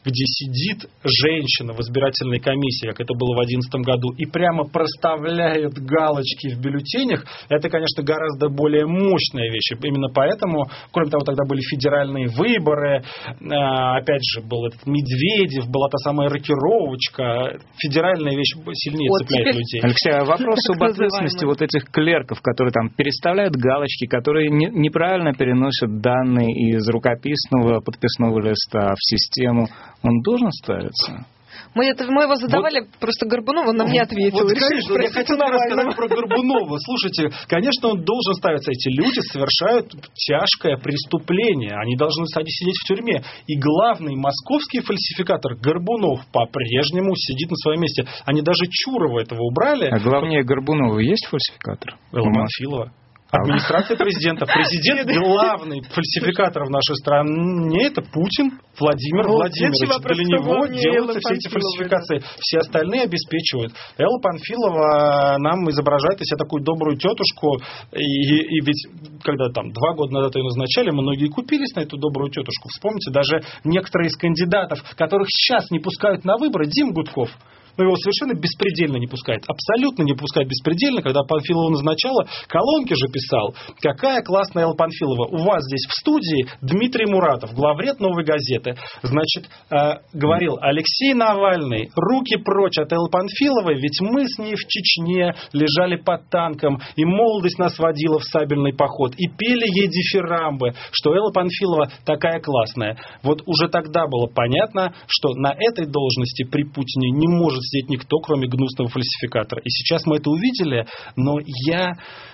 где сидит женщина в избирательной комиссии, как это было в 2011 году, и прямо проставляет галочки в бюллетенях, это, конечно, гораздо более мощная вещь. Именно поэтому, кроме того, тогда были федеральные выборы, опять же, был этот Медведев, была та самая рокировочка. Федеральная вещь сильнее цепляет людей. Алексей, а вопрос об ответственности вот этих клерков, которые там переставляют галочки, которые неправильно переносят данные из рукописного подписного листа в систему, он должен ставиться? Мы его задавали, просто Горбунов, он нам не ответил. Я хотел рассказать про Горбунова. Слушайте, конечно, он должен ставиться. Эти люди совершают тяжкое преступление. Они должны сидеть в тюрьме. И главный московский фальсификатор Горбунов по-прежнему сидит на своем месте. Они даже Чурова этого убрали. А главнее Горбунова есть фальсификатор? Панфилова. Администрация президента. Президент главный фальсификатор в нашей стране — это Путин Владимир Владимирович. Для него делаются все эти фальсификации. Все остальные обеспечивают. Элла Панфилова нам изображает из себя такую добрую тетушку. И ведь, когда там 2 года назад ее назначали, многие купились на эту добрую тетушку. Вспомните, даже некоторые из кандидатов, которых сейчас не пускают на выборы, Дим Гудков, но его совершенно беспредельно не пускает. Абсолютно не пускает беспредельно. Когда Панфилова назначала, колонки же писал. Какая классная Элла Панфилова. У вас здесь в студии Дмитрий Муратов, главред «Новой газеты». Значит, говорил: Алексей Навальный, руки прочь от Эллы Панфиловой, ведь мы с ней в Чечне лежали под танком, и молодость нас водила в сабельный поход, и пели ей дифирамбы, что Элла Панфилова такая классная. Вот уже тогда было понятно, что на этой должности при Путине не может сидеть никто, кроме гнусного фальсификатора. И сейчас мы это увидели, но я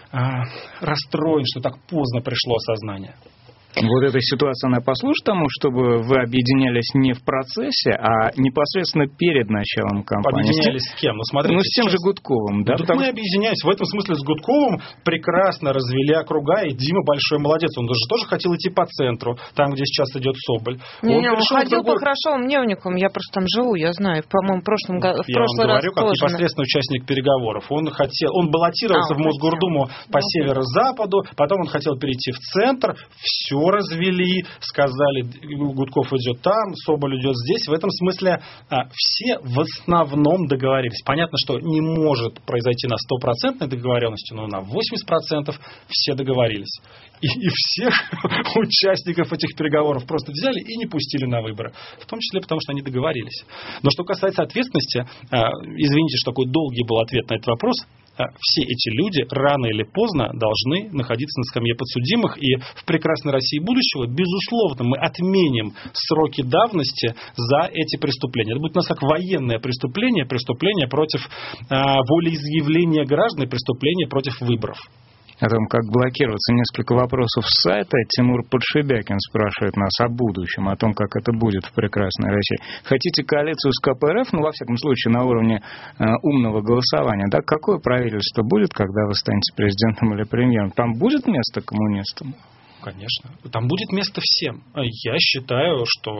расстроен, что так поздно пришло осознание. Вот эта ситуация, она послужит тому, чтобы вы объединялись не в процессе, а непосредственно перед началом кампании. Объединялись с кем? Ну, смотрите, с тем же Гудковым. Да? Мы объединялись. В этом смысле с Гудковым прекрасно развели округа, и Дима большой молодец. Он даже тоже хотел идти по центру, там, где сейчас идет Соболь. Он ходил по Хорошовым Невникам, я просто там живу, я знаю. По-моему, в прошлом году. Я вам говорю, как непосредственный участник переговоров. Он баллотировался в Мосгордуму по северо-западу, потом он хотел перейти в центр, все развели, сказали, Гудков идет там, Соболь идет здесь. В этом смысле все в основном договорились. Понятно, что не может произойти на 100% договоренности, но на 80% все договорились. И всех участников этих переговоров просто взяли и не пустили на выборы. В том числе потому, что они договорились. Но что касается ответственности, извините, что такой долгий был ответ на этот вопрос, все эти люди рано или поздно должны находиться на скамье подсудимых, и в прекрасной России будущего, безусловно, мы отменим сроки давности за эти преступления. Это будет у нас как военное преступление, преступление против волеизъявления граждан, преступление против выборов. О том, как блокироваться, несколько вопросов с сайта. Тимур Подшибякин спрашивает нас о будущем, о том, как это будет в прекрасной России. Хотите коалицию с КПРФ, во всяком случае, на уровне умного голосования, да? Какое правительство будет, когда вы станете президентом или премьером? Там будет место коммунистам? Конечно. Там будет место всем. Я считаю, что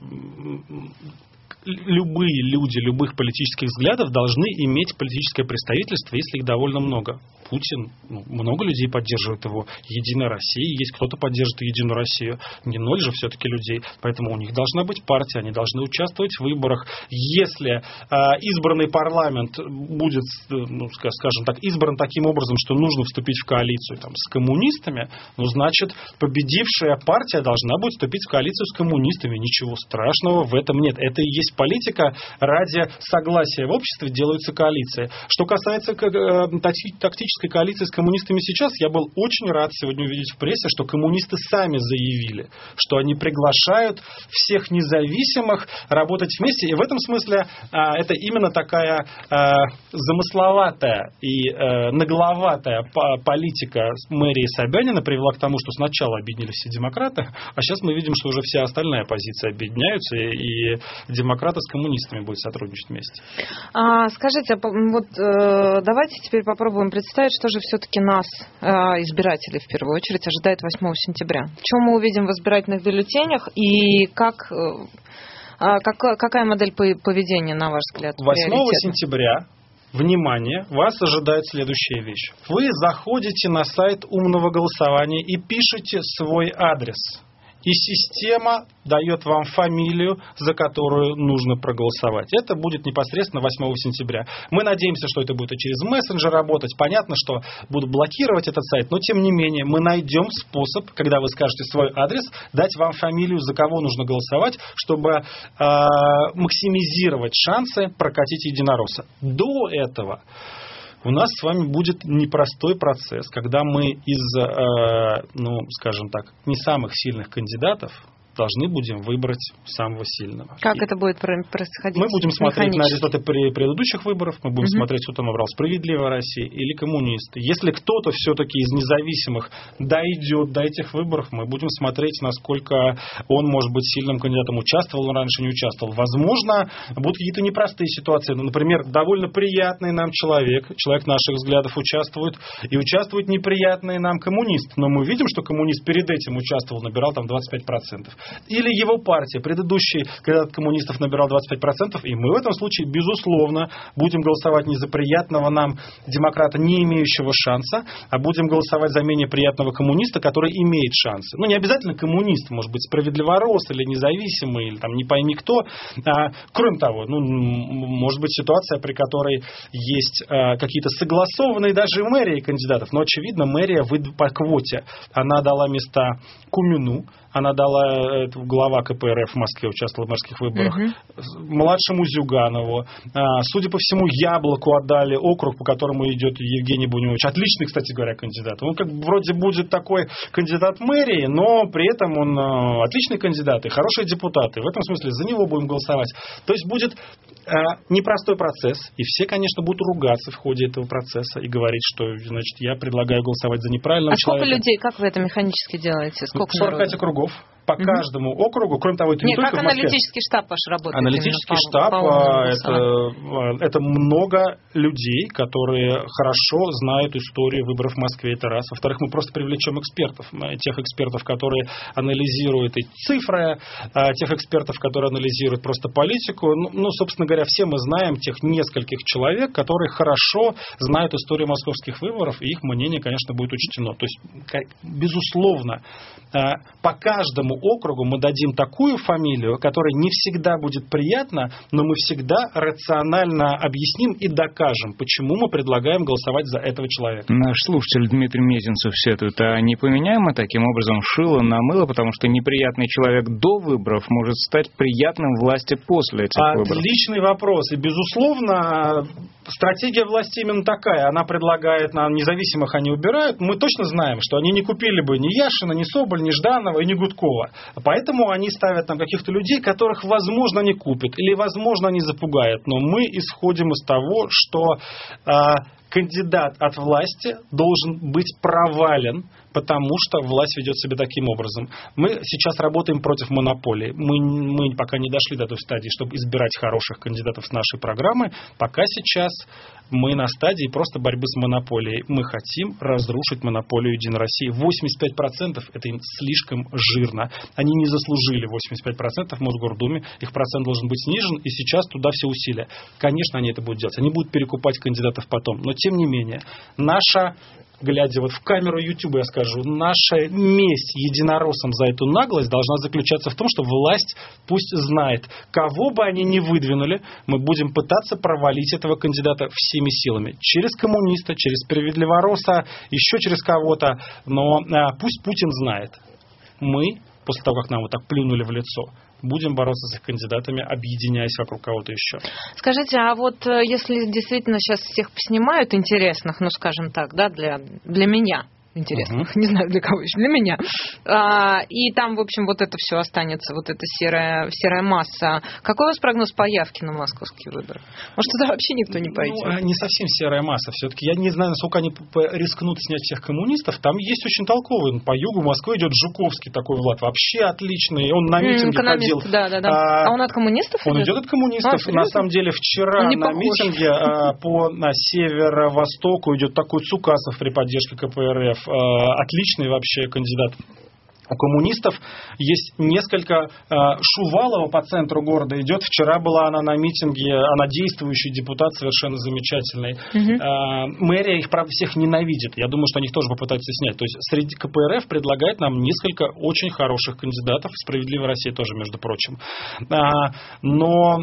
любые люди, любых политических взглядов должны иметь политическое представительство, если их довольно много. Путин, много людей поддерживает его. Единая Россия, есть кто-то поддерживает Единую Россию. Не ноль же все-таки людей. Поэтому у них должна быть партия, они должны участвовать в выборах. Если избранный парламент будет, скажем так, избран таким образом, что нужно вступить в коалицию с коммунистами, значит, победившая партия должна будет вступить в коалицию с коммунистами. Ничего страшного в этом нет. Это и есть политика. Ради согласия в обществе делаются коалиции. Что касается тактической коалиции с коммунистами сейчас, я был очень рад сегодня увидеть в прессе, что коммунисты сами заявили, что они приглашают всех независимых работать вместе. И в этом смысле это именно такая замысловатая и нагловатая политика мэрии Собянина привела к тому, что сначала объединились все демократы, а сейчас мы видим, что уже вся остальная оппозиция объединяются, и демократы с коммунистами будут сотрудничать вместе. Скажите, давайте теперь попробуем представить, что же все-таки нас, избирателей, в первую очередь, ожидает 8 сентября. Что мы увидим в избирательных бюллетенях и какая модель поведения, на ваш взгляд, 8 сентября, внимание, вас ожидает следующая вещь. Вы заходите на сайт умного голосования и пишете свой адрес. и система дает вам фамилию, за которую нужно проголосовать. Это будет непосредственно 8 сентября. Мы надеемся, что это будет и через мессенджер работать. Понятно, что будут блокировать этот сайт, но тем не менее мы найдем способ, когда вы скажете свой адрес, дать вам фамилию, за кого нужно голосовать, чтобы максимизировать шансы прокатить единоросса. До этого у нас с вами будет непростой процесс, когда мы из, скажем так, не самых сильных кандидатов должны будем выбрать самого сильного. Как это будет происходить? Мы будем смотреть на результаты предыдущих выборов, мы будем смотреть, кто там выбрал, «Справедливая Россия» или коммунисты. Если кто-то все-таки из независимых дойдет до этих выборов, мы будем смотреть, насколько он может быть сильным кандидатом. Участвовал он раньше, не участвовал. Возможно, будут какие-то непростые ситуации. Например, довольно приятный нам человек наших взглядов участвует, и участвует неприятный нам коммунист. Но мы видим, что коммунист перед этим участвовал, набирал там 25%. Или его партия, предыдущий кандидат коммунистов набирал 25%, и мы в этом случае, безусловно, будем голосовать не за приятного нам демократа, не имеющего шанса, а будем голосовать за менее приятного коммуниста, который имеет шансы. Не обязательно коммунист, может быть, справедливорос или независимый, или там не пойми кто. Кроме того, может быть ситуация, при которой есть какие-то согласованные даже в мэрии кандидатов, но, очевидно, мэрия по квоте, она дала места Кумину, она дала, глава КПРФ в Москве участвовала в мэрских выборах, младшему Зюганову. Судя по всему, Яблоку отдали округ, по которому идет Евгений Бунинович. Отличный, кстати говоря, кандидат. Он вроде будет такой кандидат мэрии, но при этом он отличный кандидат и хороший депутат. И в этом смысле за него будем голосовать. То есть будет непростой процесс, и все, конечно, будут ругаться в ходе этого процесса и говорить, что, значит, я предлагаю голосовать за неправильного человека. Сколько людей, как вы это механически делаете? Сколько 45 округов. По каждому округу, кроме того, это не только как в Москве. аналитический штаб ваш работает? Аналитический штаб это много людей, которые хорошо знают историю выборов в Москве, это раз. Во-вторых, мы просто привлечем экспертов, тех экспертов, которые анализируют и цифры, тех экспертов, которые анализируют просто политику. Собственно говоря, все мы знаем тех нескольких человек, которые хорошо знают историю московских выборов, и их мнение, конечно, будет учтено. То есть, безусловно, по каждому округу мы дадим такую фамилию, которая не всегда будет приятна, но мы всегда рационально объясним и докажем, почему мы предлагаем голосовать за этого человека. Наш слушатель Дмитрий Мезенцев сетует, а не поменяем мы таким образом шило на мыло, потому что неприятный человек до выборов может стать приятным власти после этих выборов? Отличный вопрос. И, безусловно, стратегия власти именно такая. Она предлагает нам независимых, они убирают. Мы точно знаем, что они не купили бы ни Яшина, ни Соболь, ни Жданова и ни Гудкова. Поэтому они ставят там каких-то людей, которых, возможно, не купят или, возможно, не запугают. Но мы исходим из того, что кандидат от власти должен быть провален, потому что власть ведет себя таким образом. Мы сейчас работаем против монополии. Мы пока не дошли до той стадии, чтобы избирать хороших кандидатов с нашей программы. Пока сейчас мы на стадии просто борьбы с монополией. Мы хотим разрушить монополию Единой России. 85% это им слишком жирно. Они не заслужили 85% в Мосгордуме. Их процент должен быть снижен, и сейчас туда все усилия. Конечно, они это будут делать. Они будут перекупать кандидатов потом. Но, тем не менее, глядя в камеру YouTube, я скажу, наша месть единороссам за эту наглость должна заключаться в том, что власть пусть знает, кого бы они ни выдвинули, мы будем пытаться провалить этого кандидата всеми силами. Через коммуниста, через справедливороса, еще через кого-то. Но пусть Путин знает. Мы, после того, как нам вот так плюнули в лицо, будем бороться с их кандидатами, объединяясь вокруг кого-то еще. Скажите, а вот если действительно сейчас всех поснимают интересных, скажем так, да, для меня интересных, не знаю для кого еще, для меня, и там, в общем, вот это все останется, вот эта серая масса. Какой у вас прогноз по явке на московские выборы? Может, туда вообще никто не пойдет? Не совсем серая масса. Все-таки я не знаю, насколько они рискнут снять всех коммунистов. Там есть очень толковый. По югу Москвы идет Жуковский такой Влад. Вообще отличный. Он на митинге ходил. Да. А он от коммунистов? Он идет от коммунистов. На самом деле, вчера на митинге по северо-востоку идет такой Цукасов при поддержке КПРФ. Отличный вообще кандидат У коммунистов есть несколько... Шувалова по центру города идет. Вчера была она на митинге. Она действующий депутат, совершенно замечательный. Мэрия их, правда, всех ненавидит. Я думаю, что они их тоже попытаются снять. То есть среди КПРФ предлагает нам несколько очень хороших кандидатов. «Справедливая Россия» тоже, между прочим. Но...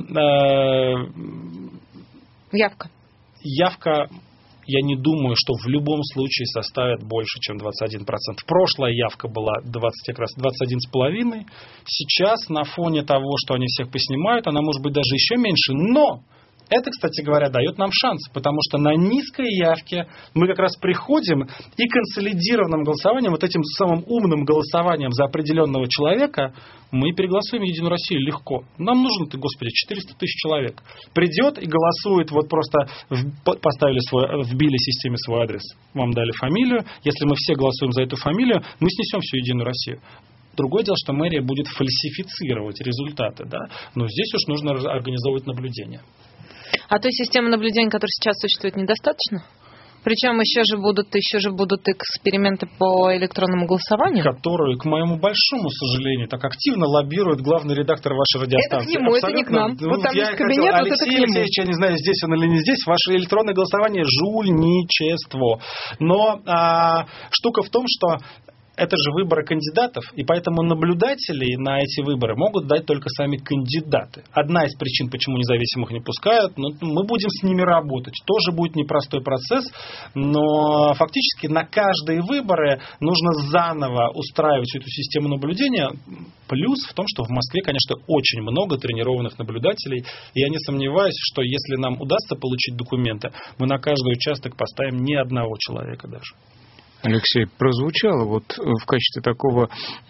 Явка... Я не думаю, что в любом случае составит больше, чем 21%. Прошлая явка была 21,5%. Сейчас на фоне того, что они всех поснимают, она может быть даже еще меньше. Но это, кстати говоря, дает нам шанс, потому что на низкой явке мы как раз приходим и консолидированным голосованием, вот этим самым умным голосованием за определенного человека, мы переголосуем Единую Россию легко. Нам нужно, господи, 400 тысяч человек. Придет и голосует, вот просто вбили системе свой адрес, вам дали фамилию. Если мы все голосуем за эту фамилию, мы снесем всю Единую Россию. Другое дело, что мэрия будет фальсифицировать результаты, да? Но здесь уж нужно организовывать наблюдение. А той системы наблюдения, которая сейчас существует, недостаточно? Причем еще же будут эксперименты по электронному голосованию? Которую, к моему большому сожалению, так активно лоббирует главный редактор вашей радиостанции. Это к нему, абсолютно. Это не к нам. Вот там есть кабинет, вот это к нему. Алексей, я не знаю, здесь он или не здесь, ваше электронное голосование – жульничество. Но штука в том, что это же выборы кандидатов, и поэтому наблюдателей на эти выборы могут дать только сами кандидаты. Одна из причин, почему независимых не пускают, но мы будем с ними работать. Тоже будет непростой процесс, но фактически на каждые выборы нужно заново устраивать всю эту систему наблюдения. Плюс в том, что в Москве, конечно, очень много тренированных наблюдателей, и я не сомневаюсь, что если нам удастся получить документы, мы на каждый участок поставим ни одного человека даже. Алексей, прозвучало вот в качестве такого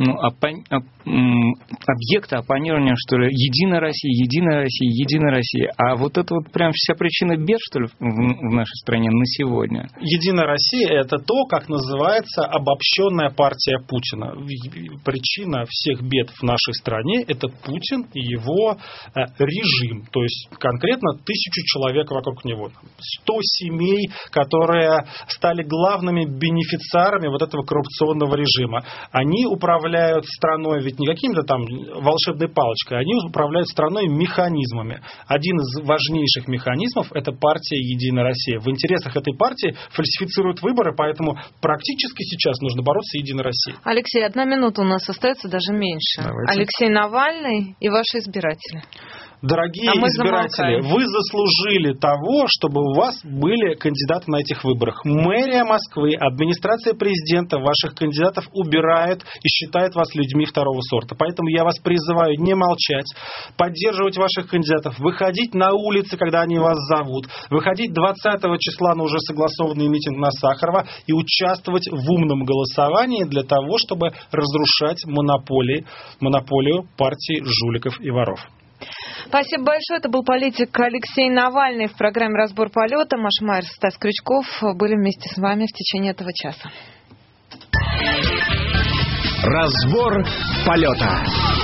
объекта оппонирования, что ли, Единая Россия, Единая Россия, Единая Россия. А вот это вот прям вся причина бед, что ли, в нашей стране на сегодня? Единая Россия – это то, как называется обобщенная партия Путина. Причина всех бед в нашей стране – это Путин и его режим. То есть конкретно 1000 человек вокруг него. 100 семей, которые стали главными бенефициарами вот этого коррупционного режима. Они управляют страной ведь не каким-то там волшебной палочкой, они управляют страной механизмами. Один из важнейших механизмов – это партия «Единая Россия». В интересах этой партии фальсифицируют выборы, поэтому практически сейчас нужно бороться с «Единой Россией». Алексей, 1 минута у нас остается, даже меньше. Давайте. Алексей Навальный и ваши избиратели. Дорогие избиратели, вы заслужили того, чтобы у вас были кандидаты на этих выборах. Мэрия Москвы, администрация президента ваших кандидатов убирают и считают вас людьми второго сорта. Поэтому я вас призываю не молчать, поддерживать ваших кандидатов, выходить на улицы, когда они вас зовут, выходить 20 числа на уже согласованный митинг на Сахарова и участвовать в умном голосовании для того, чтобы разрушать монополию партии жуликов и воров. Спасибо большое. Это был политик Алексей Навальный в программе «Разбор полета». Маша Майерс, Стас Крючков были вместе с вами в течение этого часа. Разбор полета.